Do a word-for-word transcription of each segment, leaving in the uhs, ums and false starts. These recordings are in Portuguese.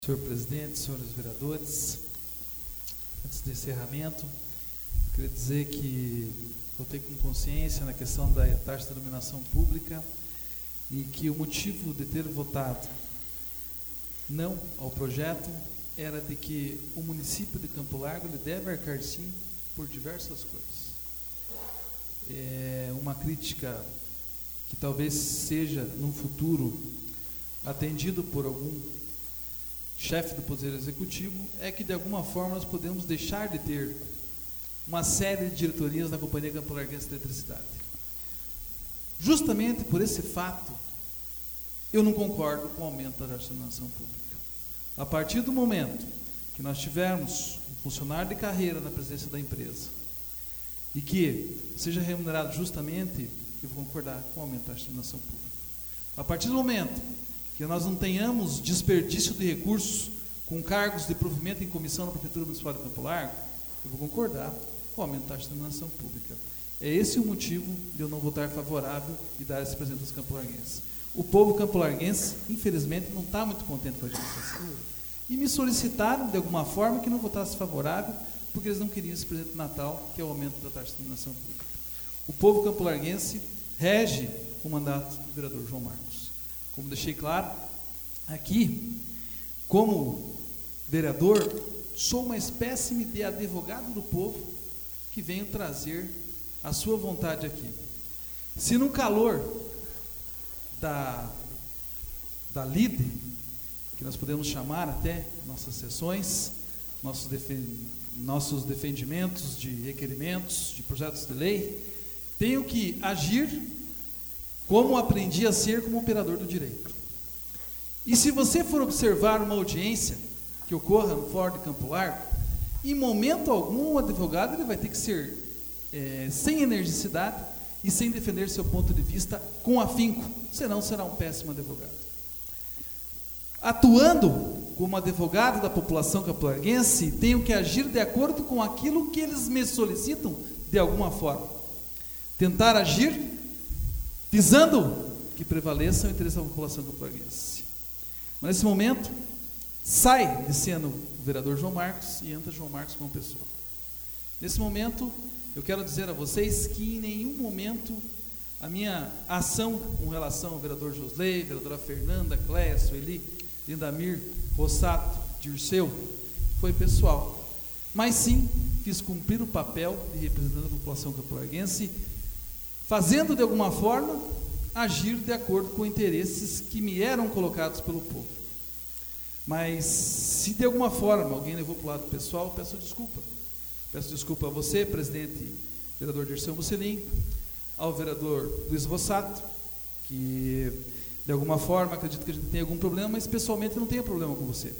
Senhor presidente, senhores vereadores, antes do encerramento, queria dizer que voltei com consciência na questão da taxa de iluminação pública e que o motivo de ter votado não ao projeto era de que o município de Campo Largo ele deve arcar sim por diversas coisas. É uma crítica que talvez seja, num futuro, atendido por algum chefe do Poder Executivo, é que de alguma forma nós podemos deixar de ter uma série de diretorias na Companhia Campo Larguense de Eletricidade. Justamente por esse fato, eu não concordo com o aumento da taxa de iluminação pública. A partir do momento que nós tivermos um funcionário de carreira na presidência da empresa e que seja remunerado justamente, eu vou concordar com o aumento da taxa de iluminação pública. A partir do momento que nós não tenhamos desperdício de recursos com cargos de provimento em comissão na Prefeitura Municipal de Campo Largo, eu vou concordar com o aumento da taxa de iluminação pública. É esse o motivo de eu não votar favorável e dar esse presente aos campolarguenses. O povo campolarguense, infelizmente, não está muito contente com a administração. E me solicitaram, de alguma forma, que não votasse favorável, porque eles não queriam esse presente de Natal, que é o aumento da taxa de iluminação pública. O povo campolarguense rege o mandato do vereador João Marcos. Como deixei claro, aqui, como vereador, sou uma espécime de advogado do povo que venho trazer a sua vontade aqui. Se no calor da, da lide, que nós podemos chamar até nossas sessões, nossos, defen nossos defendimentos de requerimentos, de projetos de lei, tenho que agir como aprendi a ser como operador do direito. E se você for observar uma audiência que ocorra no Fórum de Campo Largo, em momento algum o advogado ele vai ter que ser é, sem energicidade e sem defender seu ponto de vista com afinco, senão será um péssimo advogado. Atuando como advogado da população campolarguense, tenho que agir de acordo com aquilo que eles me solicitam de alguma forma. Tentar agir visando que prevaleça o interesse da população campolarguense. Mas nesse momento, sai de cena o vereador João Marcos e entra João Marcos como pessoa. Nesse momento, eu quero dizer a vocês que em nenhum momento a minha ação com relação ao vereador Josley, vereadora Fernanda, Cléia, Sueli, Lindamir, Rossato, Dirceu, foi pessoal. Mas sim, fiz cumprir o papel de representante da população campolarguense, fazendo de alguma forma, agir de acordo com interesses que me eram colocados pelo povo. Mas, se de alguma forma alguém levou para o lado pessoal, peço desculpa. Peço desculpa a você, presidente, vereador Dirceu Mussolini, ao vereador Luiz Rossato, que de alguma forma acredito que a gente tem algum problema, mas pessoalmente não tenho problema com você.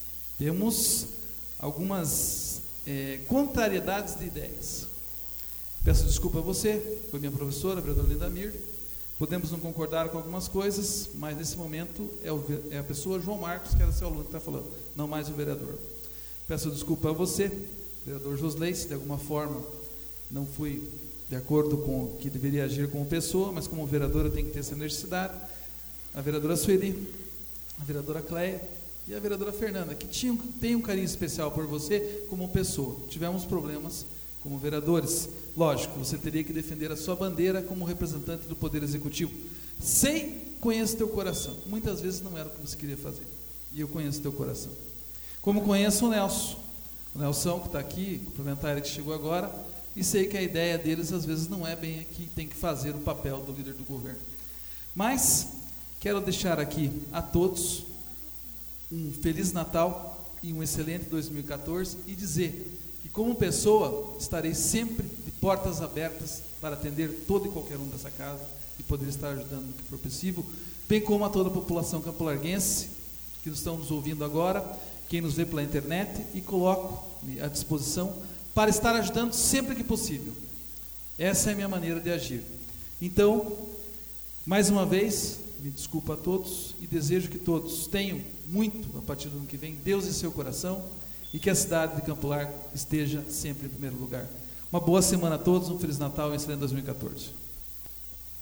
Temos algumas é, contrariedades de ideias. Peço desculpa a você, foi minha professora, a vereadora Lindamir. Podemos não concordar com algumas coisas, mas nesse momento é, o, é a pessoa João Marcos, que era seu aluno que está falando, não mais o vereador. Peço desculpa a você, vereador Josley, se de alguma forma não fui de acordo com o que deveria agir como pessoa, mas como vereadora tem que ter essa necessidade. A vereadora Sueli, a vereadora Cléia e a vereadora Fernanda, que tinham, tem um carinho especial por você como pessoa. Tivemos problemas como vereadores. Lógico, você teria que defender a sua bandeira como representante do Poder Executivo. Sei, conheço teu coração. Muitas vezes não era o que você queria fazer. E eu conheço teu coração. Como conheço o Nelson. O Nelson que está aqui, cumprimentar ele que chegou agora, e sei que a ideia deles às vezes não é bem aqui, tem que fazer o papel do líder do governo. Mas, quero deixar aqui a todos um Feliz Natal e um excelente dois mil e quatorze e dizer que como pessoa estarei sempre de portas abertas para atender todo e qualquer um dessa casa e poder estar ajudando no que for possível, bem como a toda a população campolarguense que estão nos ouvindo agora, quem nos vê pela internet, e coloco-me à disposição para estar ajudando sempre que possível. Essa é a minha maneira de agir. Então, mais uma vez, me desculpo a todos e desejo que todos tenham muito, a partir do ano que vem, Deus em seu coração, e que a cidade de Campo Largo esteja sempre em primeiro lugar. Uma boa semana a todos, um Feliz Natal e um excelente dois mil e quatorze.